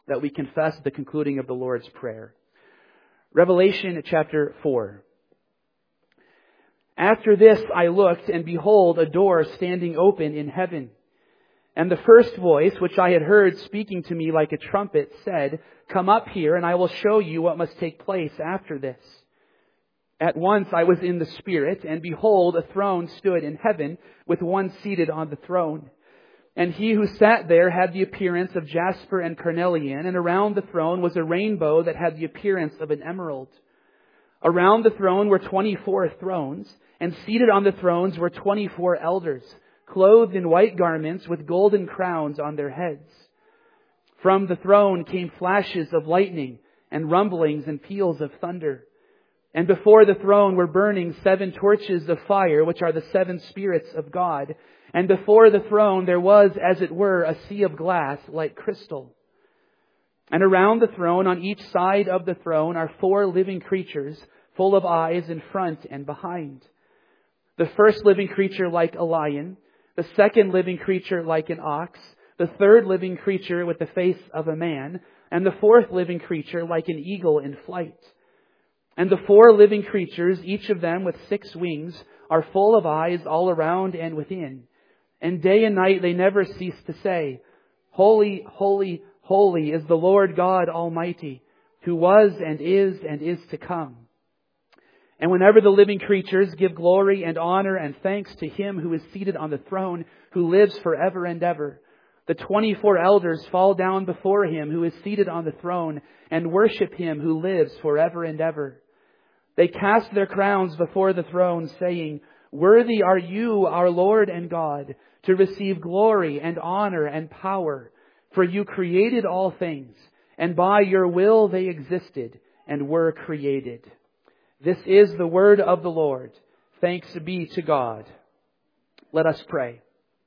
that we confess the concluding of the Lord's Prayer. Revelation chapter 4. After this I looked, and behold, a door standing open in heaven. And the first voice, which I had heard speaking to me like a trumpet, said, "Come up here, and I will show you what must take place after this." At once I was in the Spirit, and behold, a throne stood in heaven, with one seated on the throne. And he who sat there had the appearance of jasper and carnelian, and around the throne was a rainbow that had the appearance of an emerald. Around the throne were 24 thrones, and seated on the thrones were 24 elders, clothed in white garments with golden crowns on their heads. From the throne came flashes of lightning and rumblings and peals of thunder. And before the throne were burning 7 torches of fire, which are the 7 spirits of God. And before the throne there was, as it were, a sea of glass like crystal. And around the throne, on each side of the throne, are 4 living creatures, full of eyes in front and behind. The first living creature like a lion, the second living creature like an ox, the third living creature with the face of a man, and the fourth living creature like an eagle in flight. And the 4 living creatures, each of them with 6 wings, are full of eyes all around and within. And day and night they never cease to say, "Holy, holy, holy is the Lord God Almighty, who was and is to come." And whenever the living creatures give glory and honor and thanks to Him who is seated on the throne, who lives forever and ever, the 24 elders fall down before Him who is seated on the throne and worship Him who lives forever and ever. They cast their crowns before the throne, saying, "Worthy are you, our Lord and God, to receive glory and honor and power. For you created all things, and by your will they existed and were created." This is the word of the Lord. Thanks be to God. Let us pray.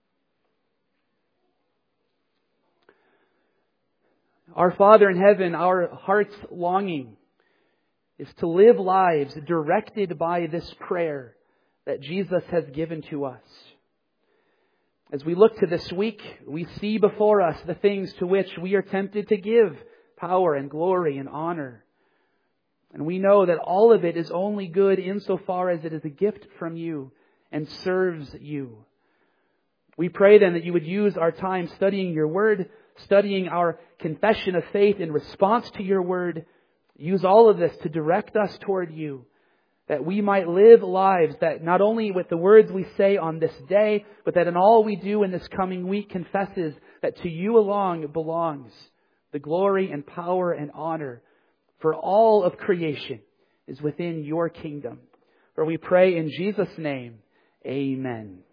Our Father in heaven, our heart's longing is to live lives directed by this prayer that Jesus has given to us. As we look to this week, we see before us the things to which we are tempted to give power and glory and honor. And we know that all of it is only good insofar as it is a gift from you and serves you. We pray then that you would use our time studying your word, studying our confession of faith in response to your word. Use all of this to direct us toward you, that we might live lives that not only with the words we say on this day, but that in all we do in this coming week confesses that to you alone belongs the glory and power and honor, for all of creation is within your kingdom. For we pray in Jesus' name, amen.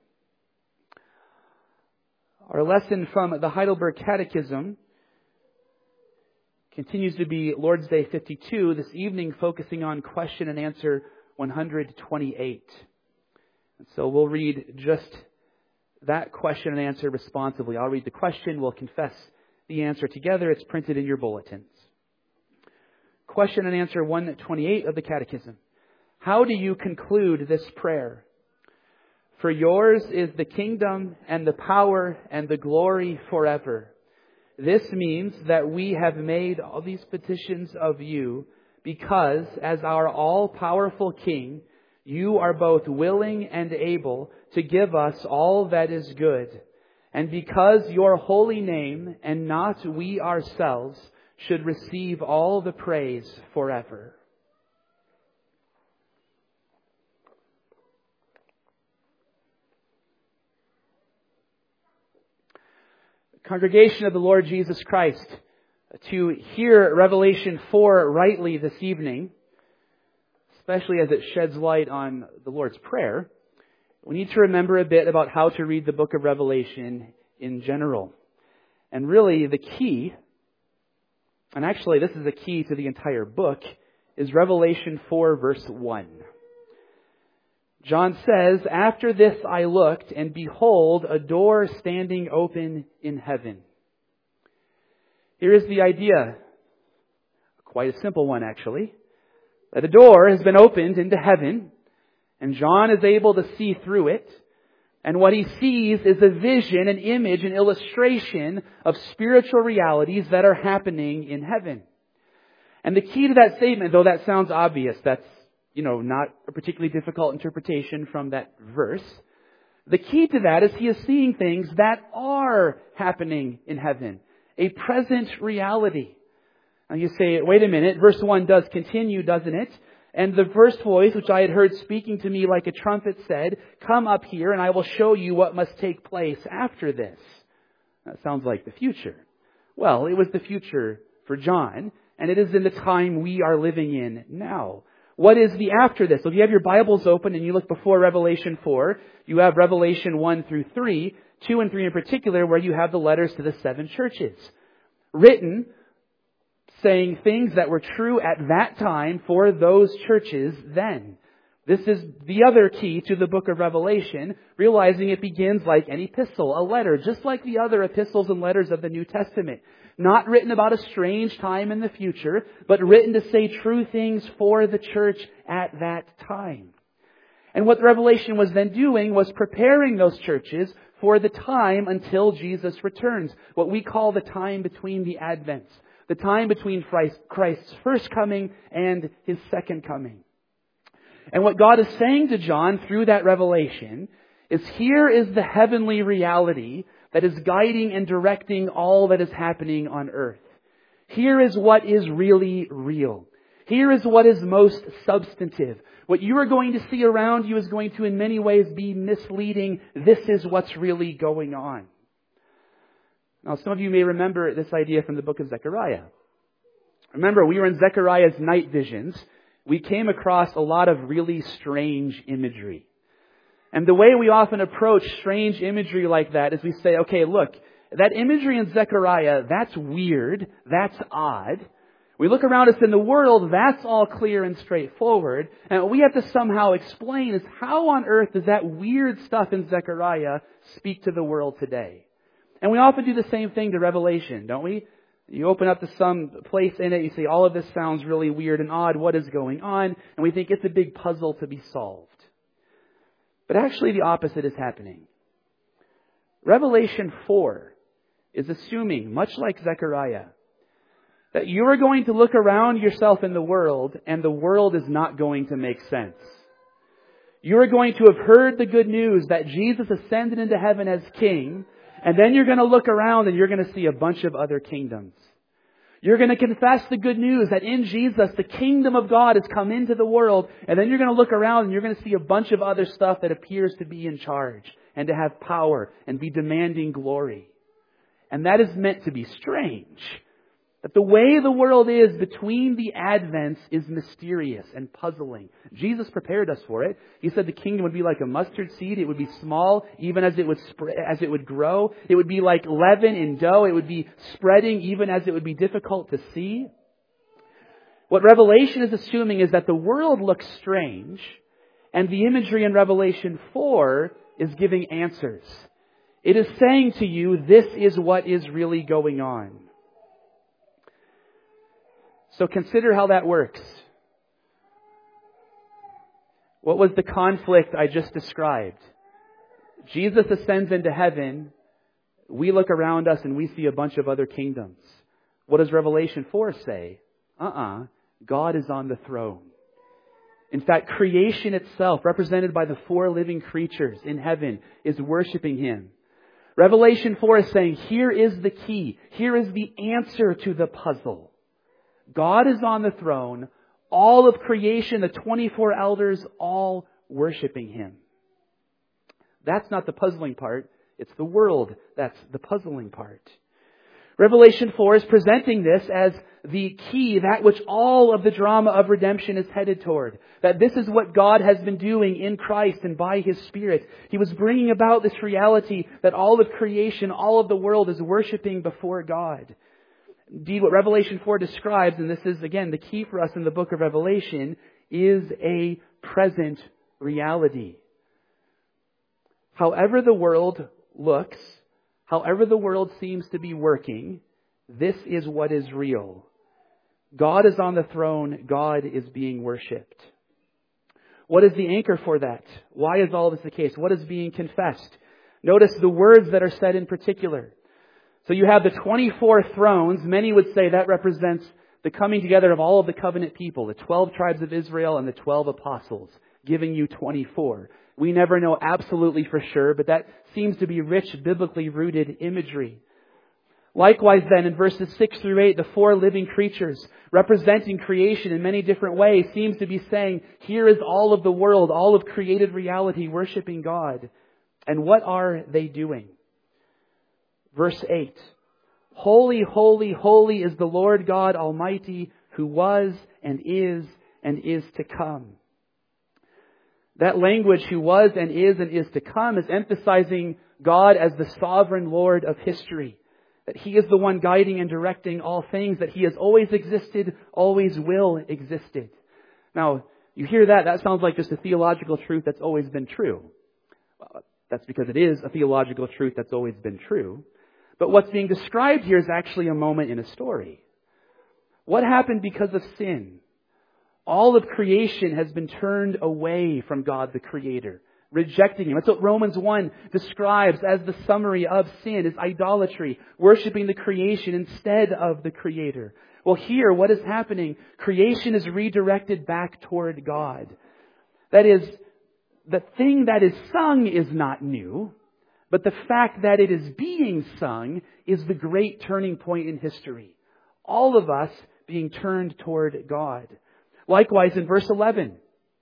Our lesson from the Heidelberg Catechism continues to be Lord's Day 52, this evening focusing on question and answer 128. And so we'll read just that question and answer responsively. I'll read the question, we'll confess the answer together. It's printed in your bulletins. Question and answer 128 of the Catechism. How do you conclude this prayer? For yours is the kingdom and the power and the glory forever. This means that we have made all these petitions of you because, as our all-powerful King, you are both willing and able to give us all that is good. And because your holy name, and not we ourselves, should receive all the praise forever. Congregation of the Lord Jesus Christ, to hear Revelation 4 rightly this evening, especially as it sheds light on the Lord's Prayer, we need to remember a bit about how to read the book of Revelation in general. And really the key, and actually this is the key to the entire book, is Revelation 4 verse 1. John says, "After this I looked, and behold, a door standing open in heaven." Here is the idea, quite a simple one actually, that a door has been opened into heaven, and John is able to see through it. And what he sees is a vision, an image, an illustration of spiritual realities that are happening in heaven. And the key to that statement, though that sounds obvious, that's, not a particularly difficult interpretation from that verse. The key to that is he is seeing things that are happening in heaven. A present reality. Now you say, wait a minute, verse 1 does continue, doesn't it? And the first voice, which I had heard speaking to me like a trumpet, said, "Come up here and I will show you what must take place after this." That sounds like the future. Well, it was the future for John, and it is in the time we are living in now. What is the after this? So if you have your Bibles open and you look before Revelation 4, you have Revelation 1 through 3, 2 and 3 in particular, where you have the letters to the 7 churches. Written, saying things that were true at that time for those churches then. This is the other key to the book of Revelation, realizing it begins like an epistle, a letter, just like the other epistles and letters of the New Testament. Not written about a strange time in the future, but written to say true things for the church at that time. And what Revelation was then doing was preparing those churches for the time until Jesus returns. What we call the time between the Advents. The time between Christ's first coming and His second coming. And what God is saying to John through that revelation is, here is the heavenly reality that is guiding and directing all that is happening on earth. Here is what is really real. Here is what is most substantive. What you are going to see around you is going to in many ways be misleading. This is what's really going on. Now, some of you may remember this idea from the book of Zechariah. Remember, we were in Zechariah's night visions. We came across a lot of really strange imagery. And the way we often approach strange imagery like that is we say, okay, look, that imagery in Zechariah, that's weird, that's odd. We look around us in the world, that's all clear and straightforward. And what we have to somehow explain is, how on earth does that weird stuff in Zechariah speak to the world today? And we often do the same thing to Revelation, don't we? You open up to some place in it, you say, all of this sounds really weird and odd, what is going on? And we think it's a big puzzle to be solved. But actually the opposite is happening. Revelation 4 is assuming, much like Zechariah, that you are going to look around yourself in the world and the world is not going to make sense. You are going to have heard the good news that Jesus ascended into heaven as King, and then you're going to look around and you're going to see a bunch of other kingdoms. You're going to confess the good news that in Jesus, the kingdom of God has come into the world. And then you're going to look around and you're going to see a bunch of other stuff that appears to be in charge and to have power and be demanding glory. And that is meant to be strange. That the way the world is between the advents is mysterious and puzzling. Jesus prepared us for it. He said the kingdom would be like a mustard seed. It would be small even as it would grow. It would be like leaven in dough. It would be spreading even as it would be difficult to see. What Revelation is assuming is that the world looks strange, and the imagery in Revelation 4 is giving answers. It is saying to you, this is what is really going on. So consider how that works. What was the conflict I just described? Jesus ascends into heaven. We look around us and we see a bunch of other kingdoms. What does Revelation 4 say? God is on the throne. In fact, creation itself, represented by the 4 living creatures in heaven, is worshiping Him. Revelation 4 is saying, here is the key. Here is the answer to the puzzle. God is on the throne, all of creation, the 24 elders, all worshiping Him. That's not the puzzling part. It's the world that's the puzzling part. Revelation 4 is presenting this as the key, that which all of the drama of redemption is headed toward. That this is what God has been doing in Christ and by His Spirit. He was bringing about this reality that all of creation, all of the world is worshiping before God. Indeed, what Revelation 4 describes, and this is, again, the key for us in the book of Revelation, is a present reality. However the world looks, however the world seems to be working, this is what is real. God is on the throne. God is being worshipped. What is the anchor for that? Why is all this the case? What is being confessed? Notice the words that are said in particular. So you have the 24 thrones. Many would say that represents the coming together of all of the covenant people, the 12 tribes of Israel and the 12 apostles, giving you 24. We never know absolutely for sure, but that seems to be rich, biblically rooted imagery. Likewise then, in verses 6 through 8, the 4 living creatures, representing creation in many different ways, seems to be saying, here is all of the world, all of created reality, worshiping God. And what are they doing? Verse 8, holy, holy, holy is the Lord God Almighty, who was and is to come. That language, who was and is to come, is emphasizing God as the sovereign Lord of history. That He is the one guiding and directing all things, that He has always existed, always will existed. Now, you hear that, that sounds like just a theological truth that's always been true. Well, that's because it is a theological truth that's always been true. But what's being described here is actually a moment in a story. What happened because of sin? All of creation has been turned away from God the Creator, rejecting Him. That's what Romans 1 describes as the summary of sin, is idolatry, worshiping the creation instead of the Creator. Well, here, what is happening? Creation is redirected back toward God. That is, the thing that is sung is not new, but the fact that it is being sung is the great turning point in history. All of us being turned toward God. Likewise, in verse 11,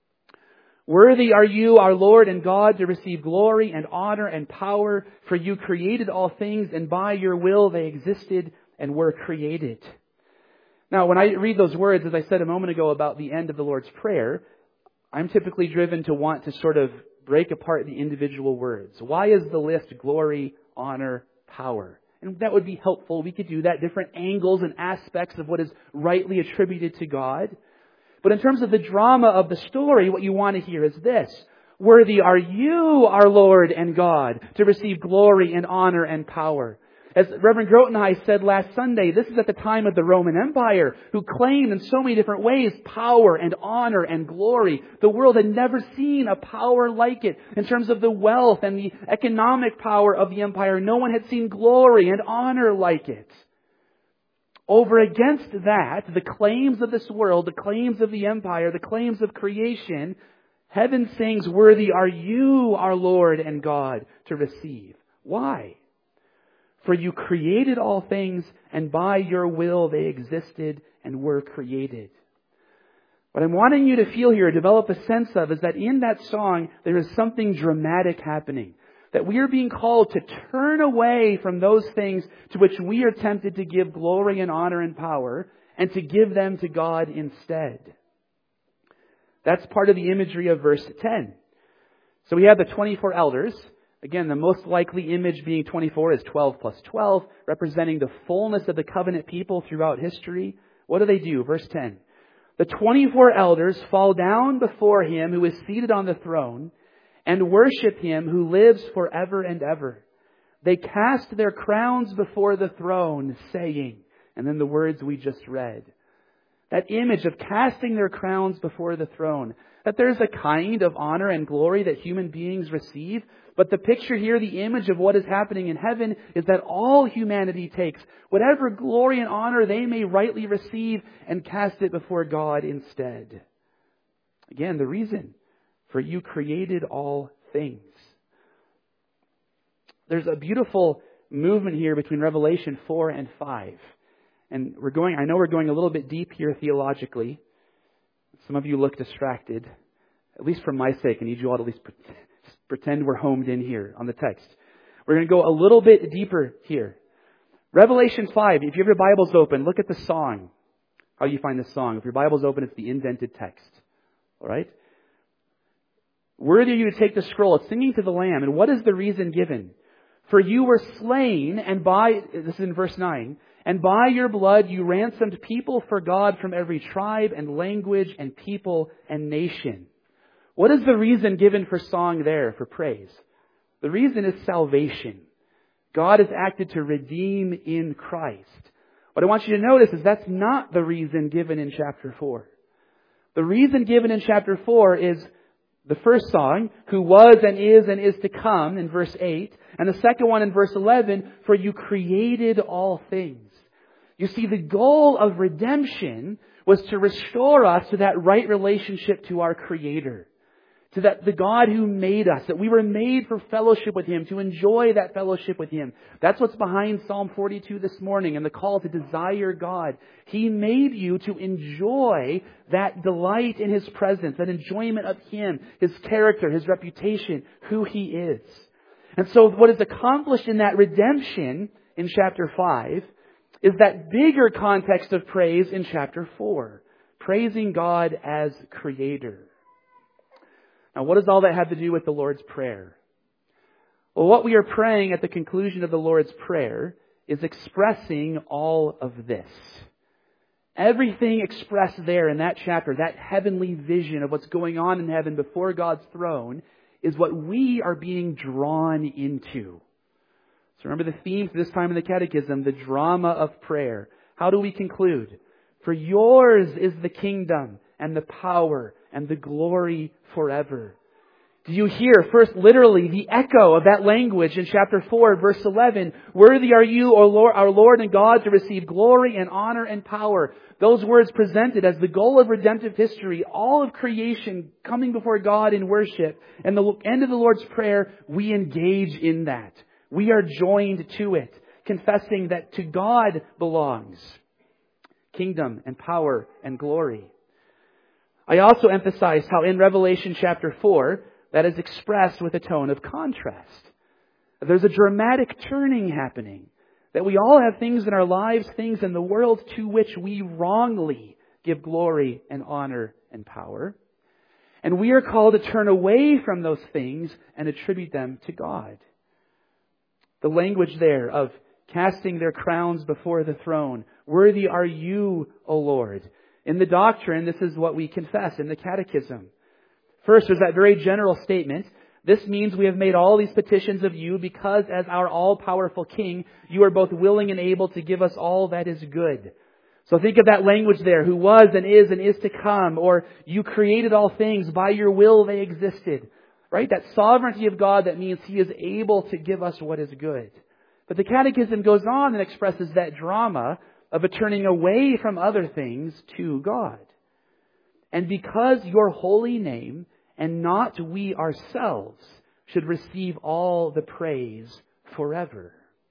worthy are you, our Lord and God, to receive glory and honor and power, for you created all things, and by your will they existed and were created. Now, when I read those words, as I said a moment ago about the end of the Lord's Prayer, I'm typically driven to want to sort of break apart the individual words. Why is the list glory, honor, power? And that would be helpful. We could do that, different angles and aspects of what is rightly attributed to God. But in terms of the drama of the story, what you want to hear is this. Worthy are you, our Lord and God, to receive glory and honor and power. As Reverend Grotenheis said last Sunday, this is at the time of the Roman Empire, who claimed in so many different ways power and honor and glory. The world had never seen a power like it. In terms of the wealth and the economic power of the empire, no one had seen glory and honor like it. Over against that, the claims of this world, the claims of the empire, the claims of creation, heaven sings, worthy are you, our Lord and God, to receive. Why? For you created all things, and by your will they existed and were created. What I'm wanting you to feel here, develop a sense of, is that in that song, there is something dramatic happening. That we are being called to turn away from those things to which we are tempted to give glory and honor and power, and to give them to God instead. That's part of the imagery of verse 10. So we have the 24 elders. Again, the most likely image being 24 is 12 plus 12, representing the fullness of the covenant people throughout history. What do? Verse 10. The 24 elders fall down before Him who is seated on the throne and worship Him who lives forever and ever. They cast their crowns before the throne, saying, and then the words we just read. That image of casting their crowns before the throne. That there's a kind of honor and glory that human beings receive. But the picture here, the image of what is happening in heaven, is that all humanity takes whatever glory and honor they may rightly receive and cast it before God instead. Again, the reason, for you created all things. There's a beautiful movement here between Revelation 4 and 5. And I know we're going a little bit deep here theologically. Some of you look distracted. At least for my sake, I need you all to at least pretend we're homed in here on the text. We're going to go a little bit deeper here. Revelation 5, if you have your Bibles open, look at the song. How you find this song. If your Bible's open, it's the indented text. All right? Worthy are you to take the scroll. It's singing to the Lamb. And what is the reason given? For you were slain, and this is in verse 9, and by your blood you ransomed people for God from every tribe and language and people and nation. What is the reason given for song there, for praise? The reason is salvation. God has acted to redeem in Christ. What I want you to notice is that's not the reason given in chapter 4. The reason given in chapter 4 is The first song, who was and is to come, in verse 8. And the second one in verse 11, for you created all things. You see, the goal of redemption was to restore us to that right relationship to our Creator. To the God who made us, that we were made for fellowship with Him, to enjoy that fellowship with Him. That's what's behind Psalm 42 this morning and the call to desire God. He made you to enjoy that delight in His presence, that enjoyment of Him, His character, His reputation, who He is. And so what is accomplished in that redemption in chapter 5 is that bigger context of praise in chapter 4. Praising God as Creator. Now, what does all that have to do with the Lord's Prayer? Well, what we are praying at the conclusion of the Lord's Prayer is expressing all of this. Everything expressed there in that chapter, that heavenly vision of what's going on in heaven before God's throne, is what we are being drawn into. So remember the theme for this time in the Catechism, the drama of prayer. How do we conclude? For yours is the kingdom and the power and the glory forever. Do you hear first literally the echo of that language in chapter 4, verse 11? Worthy are you, O Lord, our Lord and God, to receive glory and honor and power. Those words presented as the goal of redemptive history, all of creation coming before God in worship. And the end of the Lord's Prayer, we engage in that. We are joined to it, confessing that to God belongs kingdom and power and glory. I also emphasize how in Revelation chapter 4, that is expressed with a tone of contrast. There's a dramatic turning happening. That we all have things in our lives, things in the world to which we wrongly give glory and honor and power. And we are called to turn away from those things and attribute them to God. The language there of casting their crowns before the throne. Worthy are you, O Lord. In the doctrine, this is what we confess in the Catechism. First, there's that very general statement. This means we have made all these petitions of you because as our all-powerful King, you are both willing and able to give us all that is good. So think of that language there, who was and is to come, or you created all things, by your will they existed. Right? That sovereignty of God, that means He is able to give us what is good. But the Catechism goes on and expresses that drama of a turning away from other things to God. And because your holy name, and not we ourselves, should receive all the praise forever.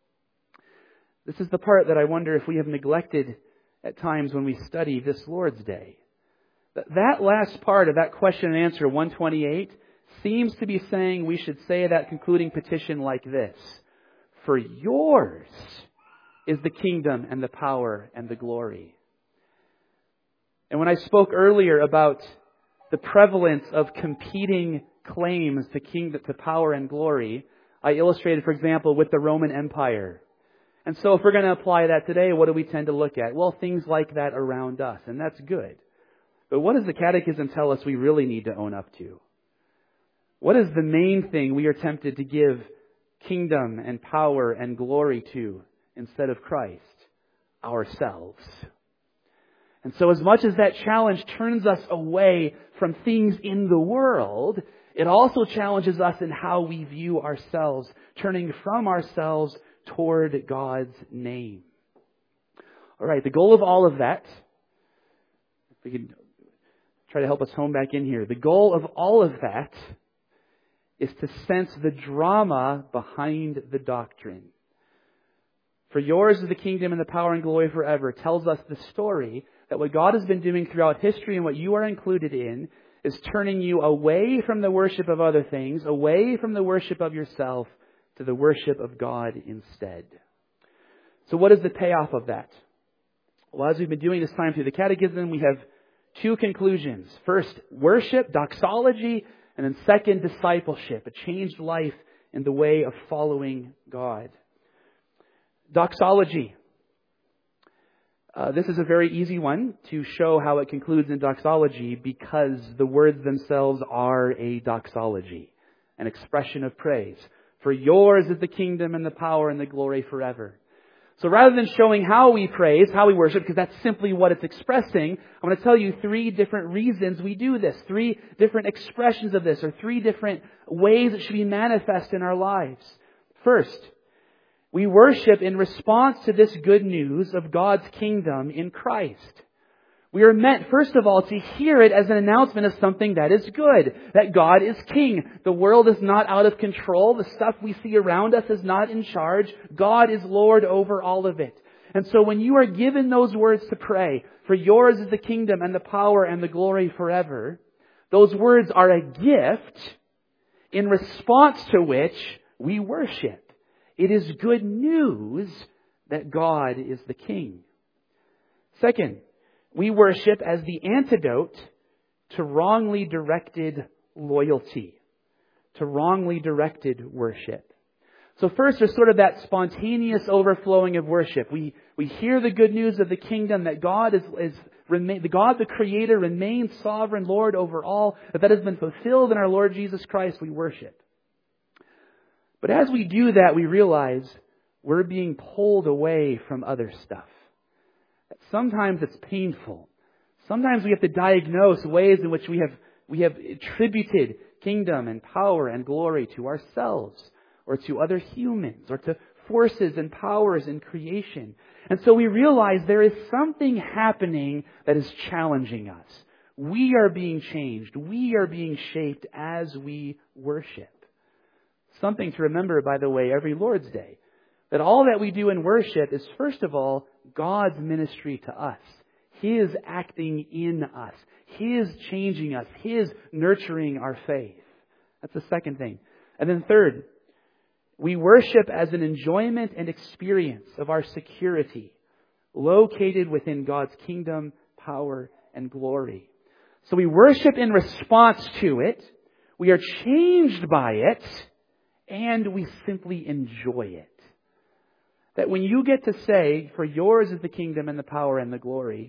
This is the part that I wonder if we have neglected at times when we study this Lord's Day. That last part of that question and answer, 128, seems to be saying we should say that concluding petition like this. For yours is the kingdom and the power and the glory. And when I spoke earlier about the prevalence of competing claims to kingdom, to power and glory, I illustrated, for example, with the Roman Empire. And so if we're going to apply that today, what do we tend to look at? Well, things like that around us, and that's good. But what does the Catechism tell us we really need to own up to? What is the main thing we are tempted to give kingdom and power and glory to instead of Christ? Ourselves. And so as much as that challenge turns us away from things in the world, it also challenges us in how we view ourselves, turning from ourselves toward God's name. All right, the goal of all of that, if we can try to help us home back in here, the goal of all of that is to sense the drama behind the doctrine. For yours is the kingdom and the power and glory forever tells us the story that what God has been doing throughout history and what you are included in is turning you away from the worship of other things, away from the worship of yourself, to the worship of God instead. So what is the payoff of that? Well, as we've been doing this time through the Catechism, we have two conclusions. First, worship, doxology, and then second, discipleship, a changed life in the way of following God. Doxology. This is a very easy one to show how it concludes in doxology because the words themselves are a doxology, an expression of praise. For yours is the kingdom and the power and the glory forever. So rather than showing how we praise, how we worship, because that's simply what it's expressing, I'm going to tell you 3 different reasons we do this, 3 different expressions of this, or 3 different ways it should be manifest in our lives. First, we worship in response to this good news of God's kingdom in Christ. We are meant, first of all, to hear it as an announcement of something that is good, that God is king. The world is not out of control. The stuff we see around us is not in charge. God is Lord over all of it. And so when you are given those words to pray, for yours is the kingdom and the power and the glory forever, those words are a gift in response to which we worship. It is good news that God is the King. Second, we worship as the antidote to wrongly directed loyalty, to wrongly directed worship. So first, there's sort of that spontaneous overflowing of worship. We hear the good news of the kingdom, that God God the Creator remains sovereign Lord over all, that has been fulfilled in our Lord Jesus Christ. We worship. But as we do that, we realize we're being pulled away from other stuff. Sometimes it's painful. Sometimes we have to diagnose ways in which we have attributed kingdom and power and glory to ourselves, or to other humans, or to forces and powers in creation. And so we realize there is something happening that is challenging us. We are being changed. We are being shaped as we worship. Something to remember, by the way, every Lord's Day. That all that we do in worship is, first of all, God's ministry to us. His acting in us. His changing us. His nurturing our faith. That's the second thing. And then third, we worship as an enjoyment and experience of our security, located within God's kingdom, power, and glory. So we worship in response to it. We are changed by it. And we simply enjoy it. That when you get to say, for yours is the kingdom and the power and the glory,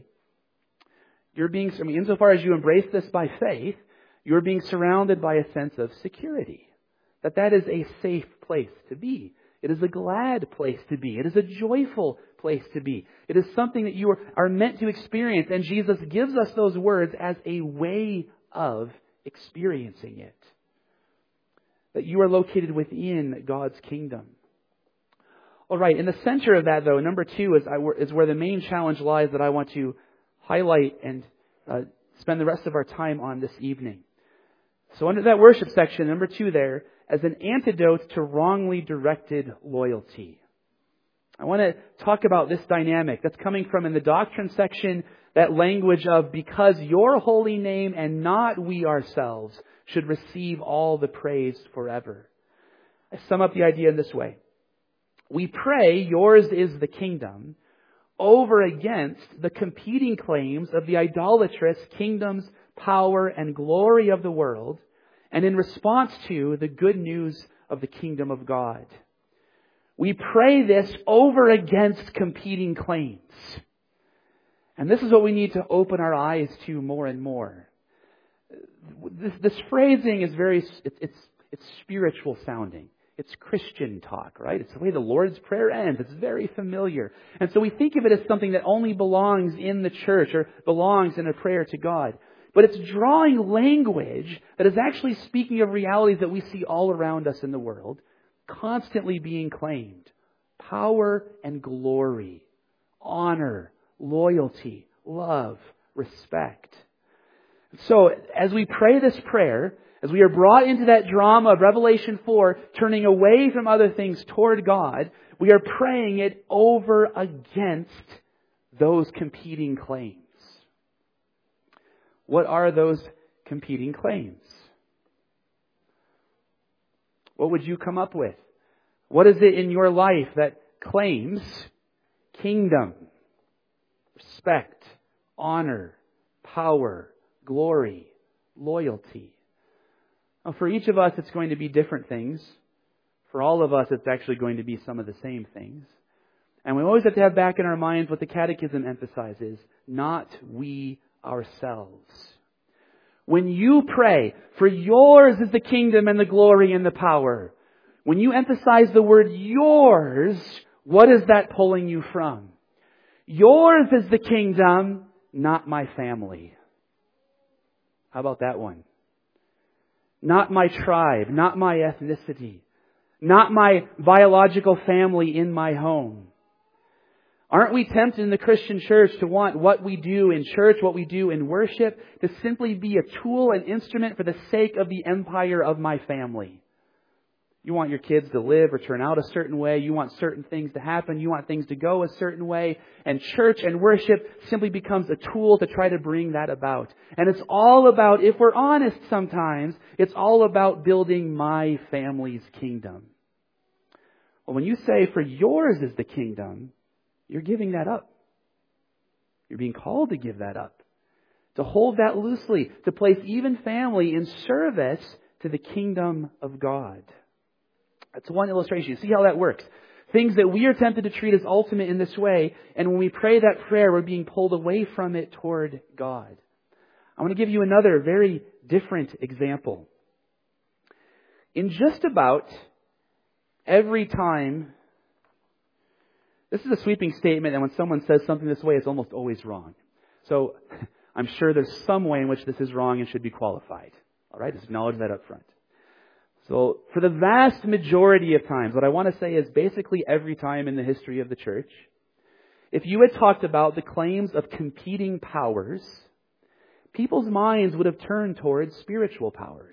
insofar as you embrace this by faith, you're being surrounded by a sense of security. That is a safe place to be. It is a glad place to be. It is a joyful place to be. It is something that you are meant to experience. And Jesus gives us those words as a way of experiencing it. That you are located within God's kingdom. All right, in the center of that, though, number 2 is where the main challenge lies that I want to highlight and spend the rest of our time on this evening. So under that worship section, number 2 there, as an antidote to wrongly directed loyalty. I want to talk about this dynamic that's coming from, in the doctrine section, that language of, because your holy name and not we ourselves should receive all the praise forever. I sum up the idea in this way. We pray, yours is the kingdom, over against the competing claims of the idolatrous kingdoms, power, and glory of the world, and in response to the good news of the kingdom of God. We pray this over against competing claims. And this is what we need to open our eyes to more and more. This phrasing is it's spiritual sounding. It's Christian talk, right? It's the way the Lord's Prayer ends. It's very familiar. And so we think of it as something that only belongs in the church or belongs in a prayer to God. But it's drawing language that is actually speaking of realities that we see all around us in the world, constantly being claimed. Power and glory, honor, loyalty, love, respect. So as we pray this prayer, as we are brought into that drama of Revelation 4, turning away from other things toward God, we are praying it over against those competing claims. What are those competing claims? What would you come up with? What is it in your life that claims kingdom, respect, honor, power, glory, loyalty? Now, for each of us, it's going to be different things. For all of us, it's actually going to be some of the same things. And we always have to have back in our minds what the Catechism emphasizes, not we ourselves. When you pray, for yours is the kingdom and the glory and the power, when you emphasize the word yours, What is that pulling you from? Yours is the kingdom, not my family. How about that one? Not my tribe, not my ethnicity, not my biological family in my home. Aren't we tempted in the Christian church to want what we do in church, what we do in worship, to simply be a tool, an instrument for the sake of the empire of my family? You want your kids to live or turn out a certain way. You want certain things to happen. You want things to go a certain way. And church and worship simply becomes a tool to try to bring that about. And it's all about, if we're honest sometimes, it's all about building my family's kingdom. Well, when you say, for yours is the kingdom, you're giving that up. You're being called to give that up. To hold that loosely. To place even family in service to the kingdom of God. That's one illustration. See how that works. Things that we are tempted to treat as ultimate in this way, and when we pray that prayer, we're being pulled away from it toward God. I want to give you another very different example. In just about every time, this is a sweeping statement, and when someone says something this way, it's almost always wrong. So I'm sure there's some way in which this is wrong and should be qualified. All right, just acknowledge that up front. So for the vast majority of times, what I want to say is basically every time in the history of the church, if you had talked about the claims of competing powers, people's minds would have turned towards spiritual powers.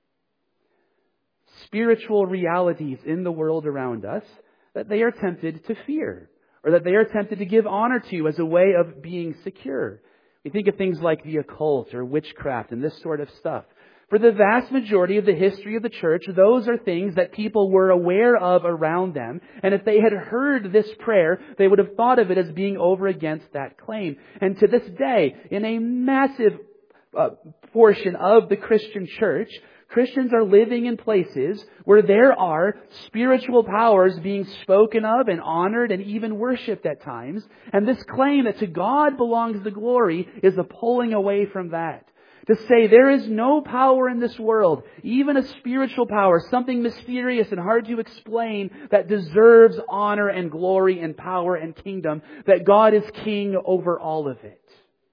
Spiritual realities in the world around us that they are tempted to fear, or that they are tempted to give honor to as a way of being secure. You think of things like the occult or witchcraft and this sort of stuff. For the vast majority of the history of the church, those are things that people were aware of around them. And if they had heard this prayer, they would have thought of it as being over against that claim. And to this day, in a massive portion of the Christian church, Christians are living in places where there are spiritual powers being spoken of and honored and even worshipped at times. And this claim that to God belongs the glory is a pulling away from that. To say there is no power in this world, even a spiritual power, something mysterious and hard to explain, that deserves honor and glory and power and kingdom, that God is king over all of it.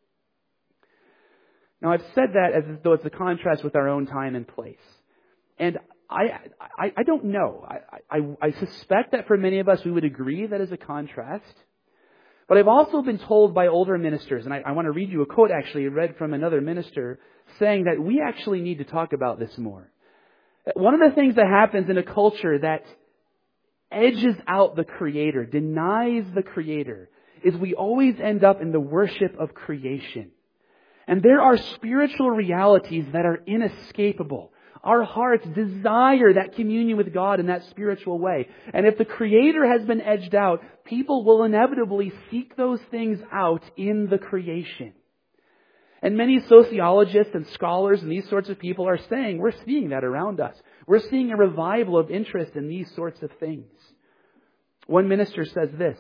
Now, I've said that as though it's a contrast with our own time and place. And I don't know. I suspect that for many of us we would agree that is a contrast. But I've also been told by older ministers, and I want to read you a quote actually read from another minister, saying that we actually need to talk about this more. One of the things that happens in a culture that edges out the Creator, denies the Creator, is we always end up in the worship of creation. And there are spiritual realities that are inescapable. Our hearts desire that communion with God in that spiritual way. And if the Creator has been edged out, people will inevitably seek those things out in the creation. And many sociologists and scholars and these sorts of people are saying, we're seeing that around us. We're seeing a revival of interest in these sorts of things. One minister says this: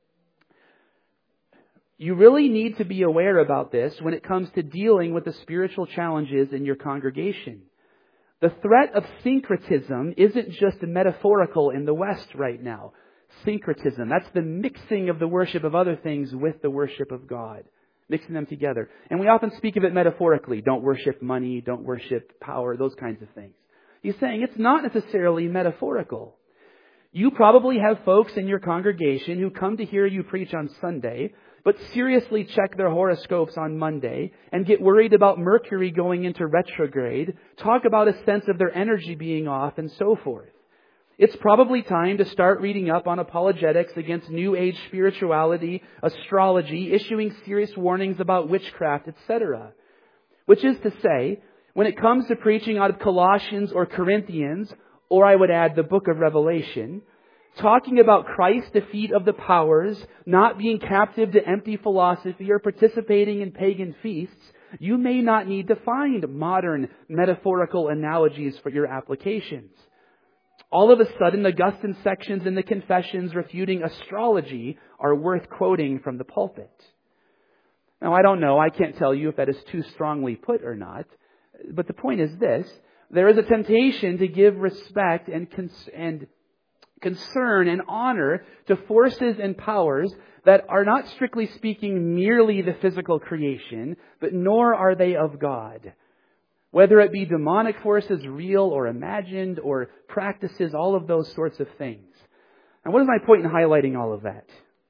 you really need to be aware about this when it comes to dealing with the spiritual challenges in your congregation. The threat of syncretism isn't just metaphorical in the West right now. Syncretism, that's the mixing of the worship of other things with the worship of God. Mixing them together. And we often speak of it metaphorically. Don't worship money, don't worship power, those kinds of things. He's saying it's not necessarily metaphorical. You probably have folks in your congregation who come to hear you preach on Sunday, but seriously check their horoscopes on Monday and get worried about Mercury going into retrograde, talk about a sense of their energy being off, and so forth. It's probably time to start reading up on apologetics against New Age spirituality, astrology, issuing serious warnings about witchcraft, etc. Which is to say, when it comes to preaching out of Colossians or Corinthians, or I would add the book of Revelation, talking about Christ's defeat of the powers, not being captive to empty philosophy or participating in pagan feasts, you may not need to find modern metaphorical analogies for your applications. All of a sudden, Augustine's sections in the Confessions refuting astrology are worth quoting from the pulpit. Now, I don't know. I can't tell you if that is too strongly put or not. But the point is this: there is a temptation to give respect and concern and honor to forces and powers that are not strictly speaking merely the physical creation, but nor are they of God. Whether it be demonic forces, real or imagined, or practices, all of those sorts of things. And what is my point in highlighting all of that?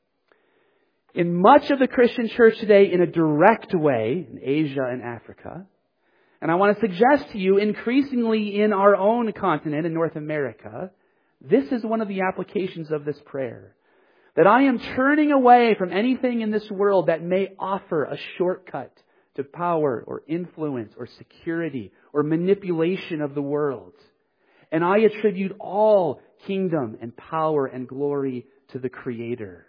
In much of the Christian church today, in a direct way, in Asia and Africa, and I want to suggest to you increasingly in our own continent, in North America, this is one of the applications of this prayer. That I am turning away from anything in this world that may offer a shortcut to power or influence or security or manipulation of the world. And I attribute all kingdom and power and glory to the Creator.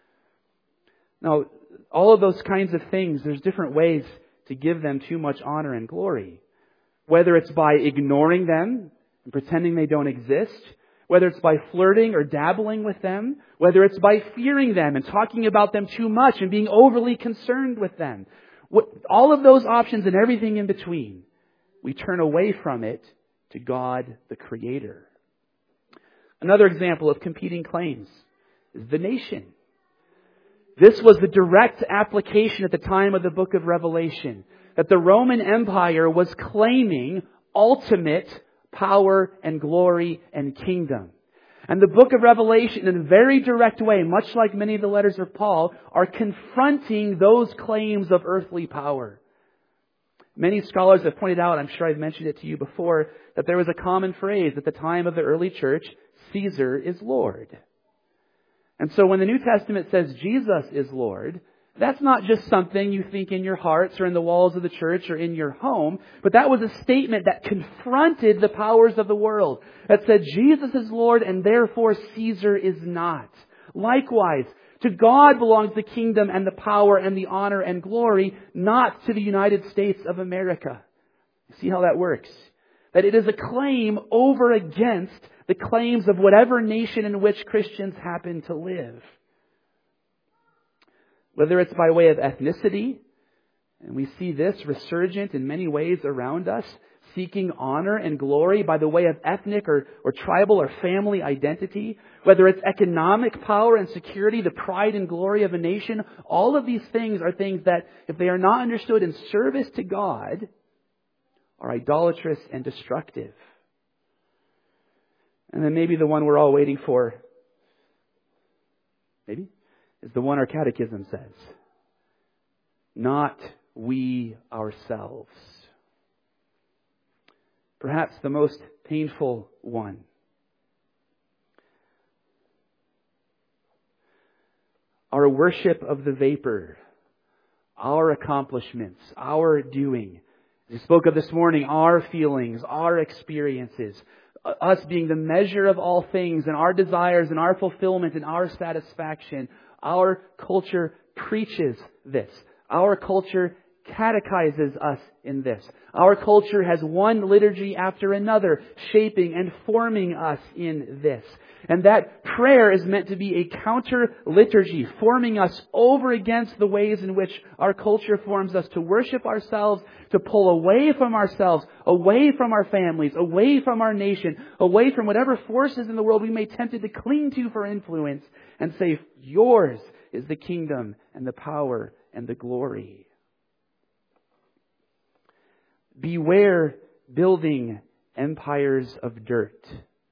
Now, all of those kinds of things, there's different ways to give them too much honor and glory. Whether it's by ignoring them and pretending they don't exist, whether it's by flirting or dabbling with them, whether it's by fearing them and talking about them too much and being overly concerned with them. All of those options and everything in between, we turn away from it to God, the Creator. Another example of competing claims is the nation. This was the direct application at the time of the book of Revelation, that the Roman Empire was claiming ultimate power and glory and kingdom. And the book of Revelation, in a very direct way, much like many of the letters of Paul, are confronting those claims of earthly power. Many scholars have pointed out, I'm sure I've mentioned it to you before, that there was a common phrase at the time of the early church, Caesar is Lord. And so when the New Testament says Jesus is Lord, that's not just something you think in your hearts or in the walls of the church or in your home, but that was a statement that confronted the powers of the world. That said Jesus is Lord and therefore Caesar is not. Likewise, to God belongs the kingdom and the power and the honor and glory, not to the United States of America. See how that works? That it is a claim over against the claims of whatever nation in which Christians happen to live. Whether it's by way of ethnicity, and we see this resurgent in many ways around us, seeking honor and glory by the way of ethnic or tribal or family identity, whether it's economic power and security, the pride and glory of a nation, all of these things are things that, if they are not understood in service to God, are idolatrous and destructive. And then maybe the one we're all waiting for, maybe, is the one our catechism says. Not we ourselves. Perhaps the most painful one. Our worship of the vapor, our accomplishments, our doing. As we spoke of this morning, our feelings, our experiences, us being the measure of all things and our desires and our fulfillment and our satisfaction. Our culture preaches this. Our culture catechizes us in this. Our culture has one liturgy after another, shaping and forming us in this. And that prayer is meant to be a counter liturgy, forming us over against the ways in which our culture forms us to worship ourselves, to pull away from ourselves, away from our families, away from our nation, away from whatever forces in the world we may be tempted to cling to for influence, and say, yours is the kingdom and the power and the glory. Beware building empires of dirt.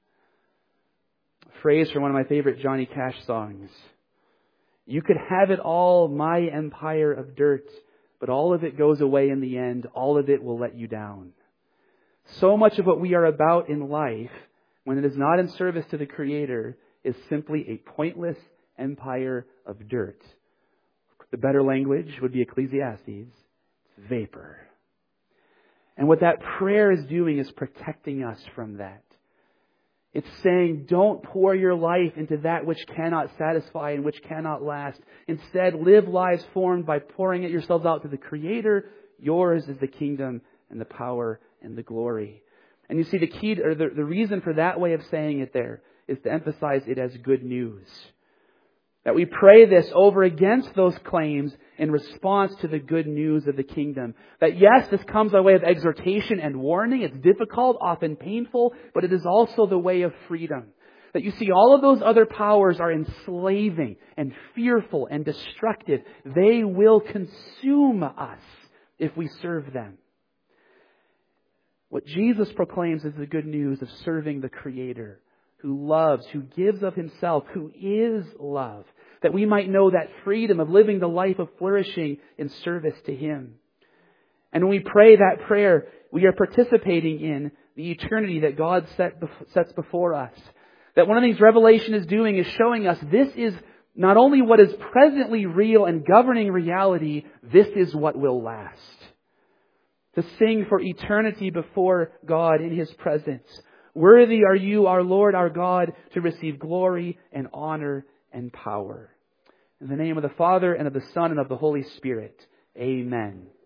A phrase from one of my favorite Johnny Cash songs. You could have it all, my empire of dirt, but all of it goes away in the end. All of it will let you down. So much of what we are about in life, when it is not in service to the Creator, is simply a pointless empire of dirt. The better language would be Ecclesiastes. It's vapor. And what that prayer is doing is protecting us from that. It's saying, don't pour your life into that which cannot satisfy and which cannot last. Instead, live lives formed by pouring it yourselves out to the Creator. Yours is the kingdom and the power and the glory. And you see, the key, or the reason for that way of saying it there is to emphasize it as good news. That we pray this over against those claims in response to the good news of the kingdom. That yes, this comes by way of exhortation and warning. It's difficult, often painful, but it is also the way of freedom. That you see, all of those other powers are enslaving and fearful and destructive. They will consume us if we serve them. What Jesus proclaims is the good news of serving the Creator, who loves, who gives of Himself, who is love, that we might know that freedom of living the life of flourishing in service to Him. And when we pray that prayer, we are participating in the eternity that God sets before us. That one of the things Revelation is doing is showing us this is not only what is presently real and governing reality, this is what will last. To sing for eternity before God in His presence. Worthy are you, our Lord, our God, to receive glory and honor and power. In the name of the Father, and of the Son, and of the Holy Spirit. Amen.